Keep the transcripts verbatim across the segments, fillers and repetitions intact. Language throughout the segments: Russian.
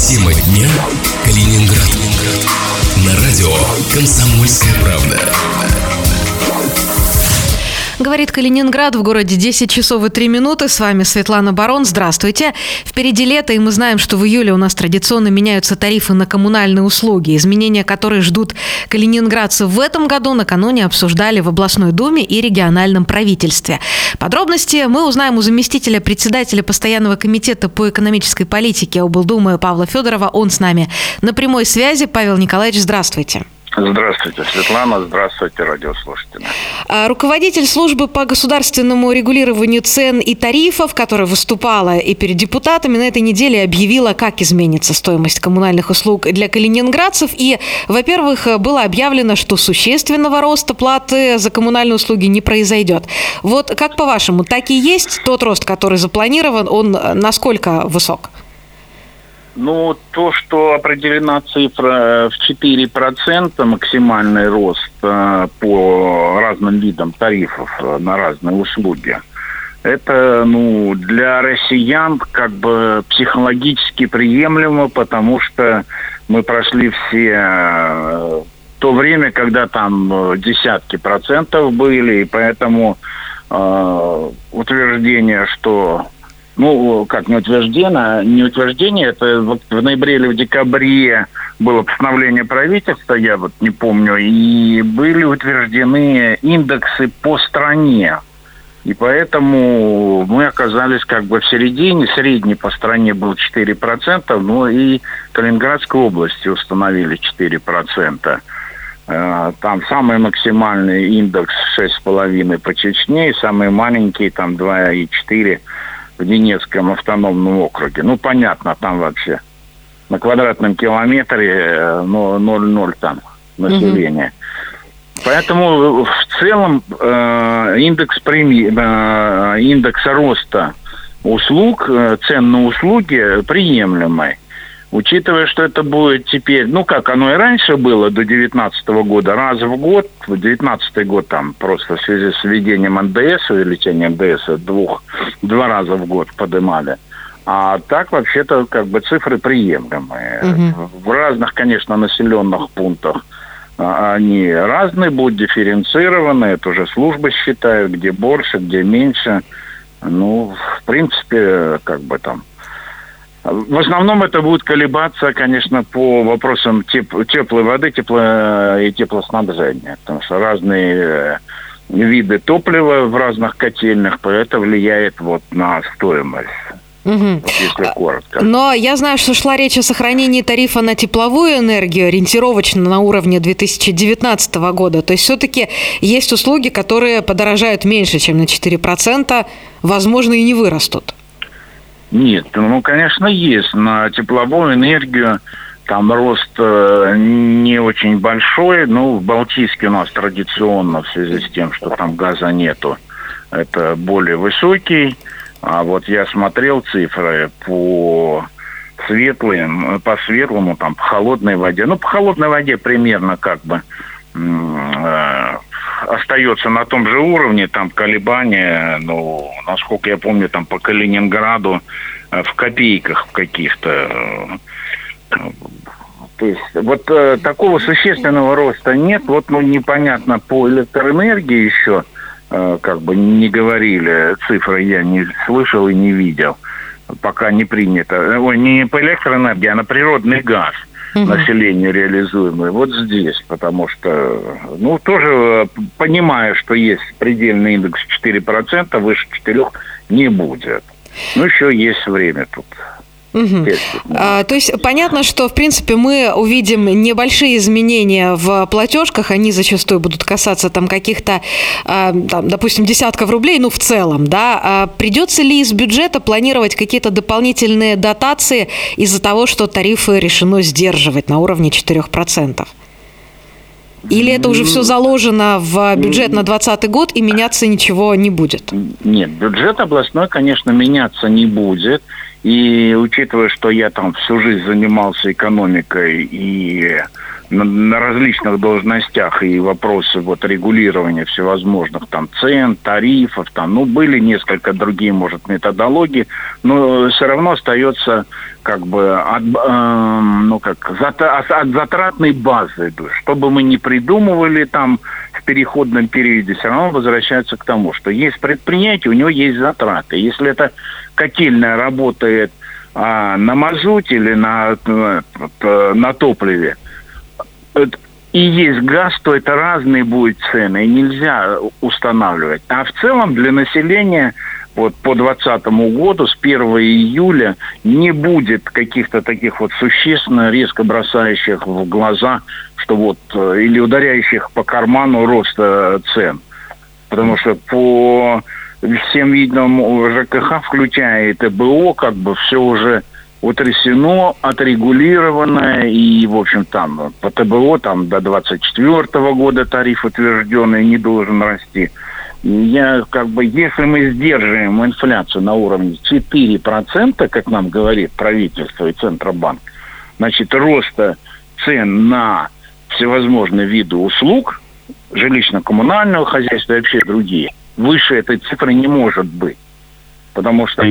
Тема дня: Калининград. На радио «Комсомольская правда». Говорит Калининград, в городе десять часов и три минуты. С вами Светлана Барон. Здравствуйте. Впереди лето, и мы знаем, что в июле у нас традиционно меняются тарифы на коммунальные услуги. Изменения, которые ждут калининградцев в этом году, накануне обсуждали в областной думе и региональном правительстве. Подробности мы узнаем у заместителя председателя постоянного комитета по экономической политике облдумы Павла Федорова. Он с нами на прямой связи. Павел Николаевич, здравствуйте. Здравствуйте, Светлана. Здравствуйте, радиослушатели. Руководитель службы по государственному регулированию цен и тарифов, которая выступала и перед депутатами, на этой неделе объявила, как изменится стоимость коммунальных услуг для калининградцев. И, во-первых, было объявлено, что существенного роста платы за коммунальные услуги не произойдет. Вот как по-вашему, так и есть тот рост, который запланирован, он насколько высок? Ну, то, что определена цифра в четыре процента максимальный рост э, по разным видам тарифов на разные услуги, это, ну, для россиян как бы психологически приемлемо, потому что мы прошли все э, то время, когда там десятки процентов были, и поэтому э, утверждение, что... Ну, как не утверждение, не утверждение, это вот в ноябре или в декабре было постановление правительства, я вот не помню, и были утверждены индексы по стране. И поэтому мы оказались как бы в середине, средний по стране был четыре процента, но и Калининградской области установили четыре процента. Там самый максимальный индекс шесть с половиной по Чечне, и самый маленький там два и четыре в Ненецком автономном округе. Ну, понятно, там вообще на квадратном километре ноль целых ноль там население. Mm-hmm. Поэтому в целом э, индекс, преми, э, индекс роста услуг, э, цен на услуги приемлемый. Учитывая, что это будет теперь, ну, как оно и раньше было до девятнадцатого года, раз в год, в девятнадцатый год там просто в связи с введением эн дэ эс, увеличением эн дэ эс двух, два раза в год поднимали. А так, вообще-то, как бы цифры приемлемые. Угу. В разных, конечно, населенных пунктах они разные, будут дифференцированы, это уже службы считают, где больше, где меньше. Ну, в принципе, как бы там... В основном это будет колебаться, конечно, по вопросам теп- теплой воды тепло- и теплоснабжения. Потому что разные виды топлива в разных котельных, это влияет вот на стоимость. Угу. Если коротко. Но я знаю, что шла речь о сохранении тарифа на тепловую энергию ориентировочно на уровне две тысячи девятнадцатого года. То есть все-таки есть услуги, которые подорожают меньше, чем на четыре процента, возможно, и не вырастут. Нет, ну, конечно, есть. На тепловую энергию там рост э, не очень большой. Ну, в Балтийске у нас традиционно, в связи с тем, что там газа нету, это более высокий. А вот я смотрел цифры по светлым, по светлому, там, по холодной воде. Ну, по холодной воде примерно как бы э, остается на том же уровне, там колебания, ну, насколько я помню, там по Калининграду в копейках в каких-то. То есть вот э, такого существенного роста нет. Вот, ну, непонятно, по электроэнергии еще э, как бы не говорили, цифры я не слышал и не видел. Пока не принято. Ой, не по электроэнергии, а на природный газ. Угу. Населению реализуемый. Вот здесь, потому что, ну, тоже понимая, что есть предельный индекс четыре процента, выше четырех не будет. Ну, еще есть время тут. Угу. А, то есть понятно, что, в принципе, мы увидим небольшие изменения в платежках, они зачастую будут касаться там каких-то, а, там, допустим, десятков рублей, ну, в целом, да. А придется ли из бюджета планировать какие-то дополнительные дотации из-за того, что тарифы решено сдерживать на уровне четыре процента? Или это уже все заложено в бюджет на двадцатый год, и меняться ничего не будет? Нет, бюджет областной, конечно, меняться не будет. И учитывая, что я там всю жизнь занимался экономикой и на, на различных должностях, и вопросы вот регулирования всевозможных там цен, тарифов, там, ну, были несколько другие, может, методологии, но все равно остается как бы от, э, ну, как, от, от затратной базы. Что бы мы ни придумывали там в переходном периоде, все равно возвращается к тому, что есть предприятие, у него есть затраты. Если это котельная работает а, на мазуте или на, на, на топливе, и есть газ, то это разные будут цены, и нельзя устанавливать. А в целом для населения вот по двадцатому году с первого июля не будет каких-то таких вот существенно резко бросающих в глаза, что вот, или ударяющих по карману роста цен. Потому что по всем видам ЖКХ, включая и ТБО, как бы все уже утрясено, отрегулировано, и, в общем, там по ТБО там до двадцать четвёртого года тариф утвержденный не должен расти. Я, как бы, если мы сдерживаем инфляцию на уровне четыре процента, как нам говорит правительство и Центробанк, значит, роста цен на всевозможные виды услуг, жилищно-коммунального хозяйства и вообще другие, выше этой цифры не может быть. Потому что,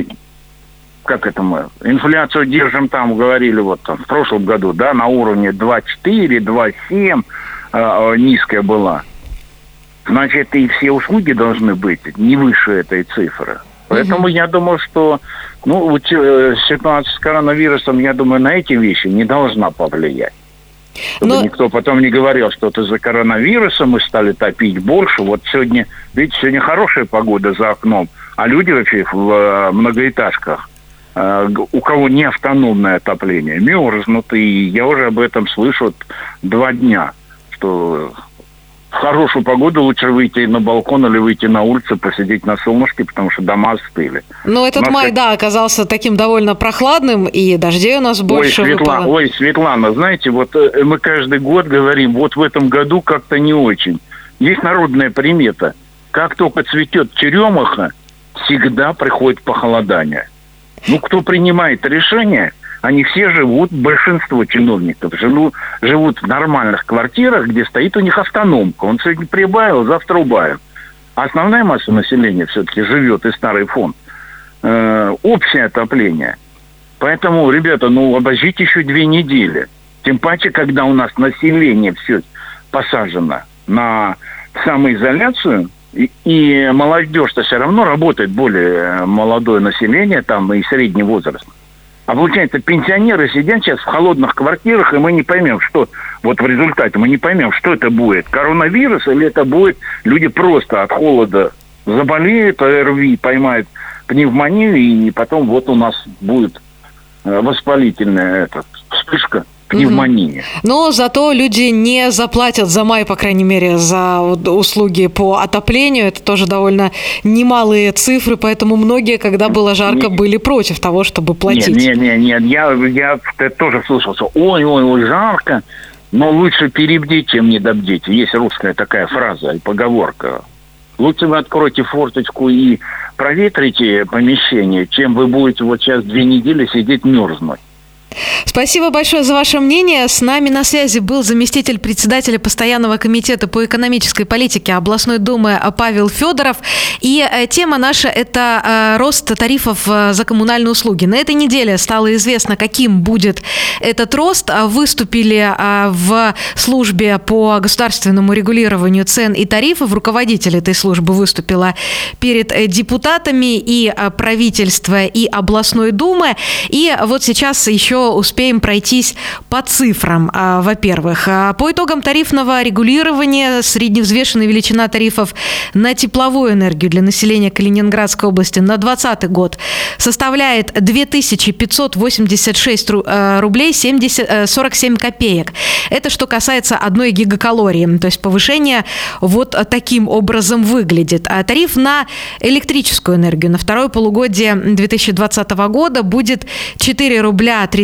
как это мы, инфляцию держим там, говорили вот там в прошлом году, да, на уровне два целых четыре десятых, два целых семь десятых э, низкая была. Значит, и все услуги должны быть не выше этой цифры. Поэтому mm-hmm. я думаю, что ну, вот, э, ситуация с коронавирусом, я думаю, на эти вещи не должна повлиять. Чтобы Но... никто потом не говорил, что это за коронавируса мы стали топить больше. Вот сегодня, видите, сегодня хорошая погода за окном, а люди вообще в э, многоэтажках, э, у кого не автономное отопление, мерзнут. И я уже об этом слышу вот два дня, что в хорошую погоду лучше выйти на балкон или выйти на улицу, посидеть на солнышке, потому что дома остыли. Ну, этот май, как... да, оказался таким довольно прохладным, и дождей у нас больше ой, Светлана, выпало. Ой, Светлана, знаете, вот мы каждый год говорим, вот в этом году как-то не очень. Есть народная примета. Как только цветет черемуха, всегда приходит похолодание. Ну, кто принимает решение... Они все живут, большинство чиновников живут, живут в нормальных квартирах, где стоит у них автономка. Он сегодня прибавил, завтра убавил. А основная масса населения все-таки живет, и старый фонд. Э, общее отопление. Поэтому, ребята, ну, обождите еще две недели. Тем паче, когда у нас население все посажено на самоизоляцию, и, и молодежь-то все равно работает, более молодое население, там и средний возраст. А получается, пенсионеры сидят сейчас в холодных квартирах, и мы не поймем, что вот в результате мы не поймем, что это будет. Коронавирус или это будет люди просто от холода заболеют, ОРВИ, поймают пневмонию, и потом вот у нас будет воспалительная эта вспышка пневмонии. Mm-hmm. Но зато люди не заплатят за май, по крайней мере, за услуги по отоплению. Это тоже довольно немалые цифры, поэтому многие, когда было жарко, нет. были против того, чтобы платить. Нет, нет, нет, нет. Я, я тоже слышал, что ой-ой-ой, жарко, но лучше перебдеть, чем недобдеть. Есть русская такая фраза и поговорка. Лучше вы откроете форточку и проветрите помещение, чем вы будете вот сейчас две недели сидеть мерзнуть. Спасибо большое за ваше мнение. С нами на связи был заместитель председателя Постоянного комитета по экономической политике областной думы Павел Федоров. И тема наша – это рост тарифов за коммунальные услуги. На этой неделе стало известно, каким будет этот рост. Выступили в службе по государственному регулированию цен и тарифов. Руководитель этой службы выступила перед депутатами и правительства, и областной думы. И вот сейчас еще успеем пройтись по цифрам. Во-первых, по итогам тарифного регулирования средневзвешенная величина тарифов на тепловую энергию для населения Калининградской области на двадцатый год составляет две тысячи пятьсот восемьдесят шесть рублей сорок семь копеек. Это что касается одной гигакалории. То есть повышение вот таким образом выглядит. А тариф на электрическую энергию на второе полугодие две тысячи двадцатого года будет четыре рубля тридцать шесть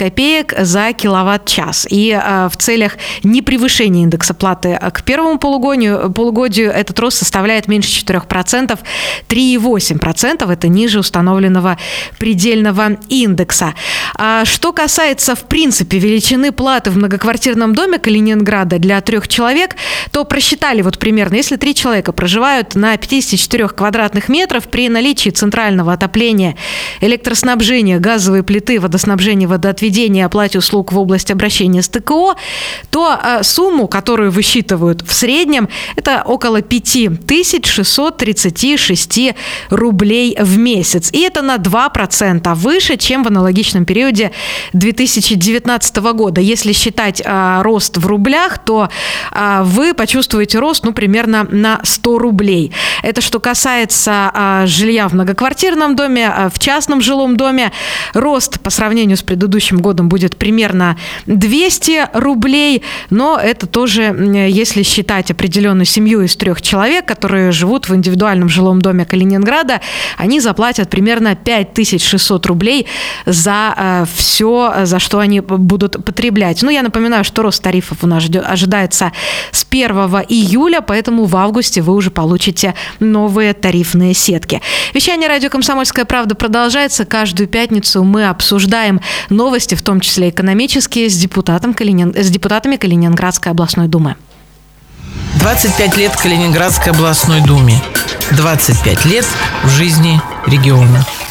копеек за киловатт-час. И в целях непревышения индекса платы к первому полугодию, полугодию этот рост составляет меньше четырех процентов, три целых восемь десятых процента. Это ниже установленного предельного индекса. А что касается, в принципе, величины платы в многоквартирном доме Калининграда для трех человек, то просчитали вот примерно, если три человека проживают на пятьдесят четыре квадратных метров при наличии центрального отопления, электроснабжения, газовой плиты, водоснабжения, водоотведения, оплате услуг в области обращения с ТКО, то а, сумму, которую высчитывают в среднем, это около пять тысяч шестьсот тридцать шесть рублей в месяц. И это на два процента выше, чем в аналогичном периоде две тысячи девятнадцатого года. Если считать а, рост в рублях, то а, вы почувствуете рост, ну, примерно на сто рублей. Это что касается а, жилья в многоквартирном доме. А в частном жилом доме рост по сравнению с предыдущим годом будет примерно двести рублей, но это тоже, если считать определенную семью из трех человек, которые живут в индивидуальном жилом доме Калининграда, они заплатят примерно пять тысяч шестьсот рублей за э, все, за что они будут потреблять. Ну, я напоминаю, что рост тарифов у нас ожидается с первого июля, поэтому в августе вы уже получите новые тарифные сетки. Вещание радио «Комсомольская правда» продолжается. Каждую пятницу мы обсуждаем новости, в том числе экономические, с, депутатом Калинин... с депутатами Калининградской областной думы. двадцать пять лет Калининградской областной думе. двадцать пять лет в жизни региона.